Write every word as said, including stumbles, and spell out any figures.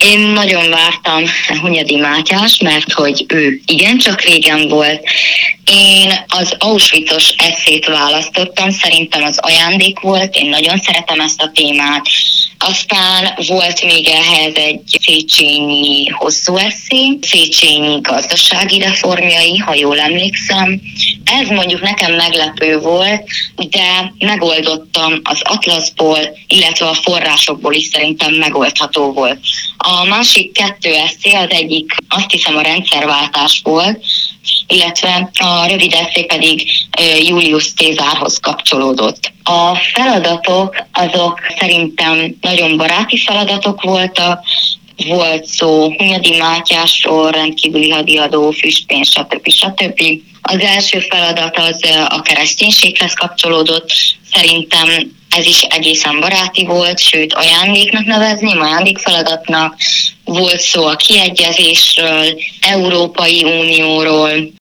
Én nagyon vártam Hunyadi Mátyást, mert hogy ő igencsak régen volt. Én az Auschwitzos esszét választottam, szerintem az ajándék volt, én nagyon szeretem ezt a témát. Aztán volt még ehhez egy Széchenyi hosszú eszé, Széchenyi gazdasági reformjai, ha jól emlékszem. Ez mondjuk nekem meglepő volt, de megoldottam az atlaszból, illetve a forrásokból is szerintem megoldható volt. A másik kettő eszé, az egyik azt hiszem a rendszerváltás volt, illetve a rövid eszé pedig Julius Cézárhoz kapcsolódott. A feladatok azok szerintem nagyon baráti feladatok voltak, volt szó Hunyadi Mátyásról, rendkívüli hadiadó, füstpénz, stb. stb. Az első feladat az a kereszténységhez kapcsolódott, szerintem ez is egészen baráti volt, sőt ajándéknak nevezném, ajándékfeladatnak. Volt szó a kiegyezésről, Európai Unióról,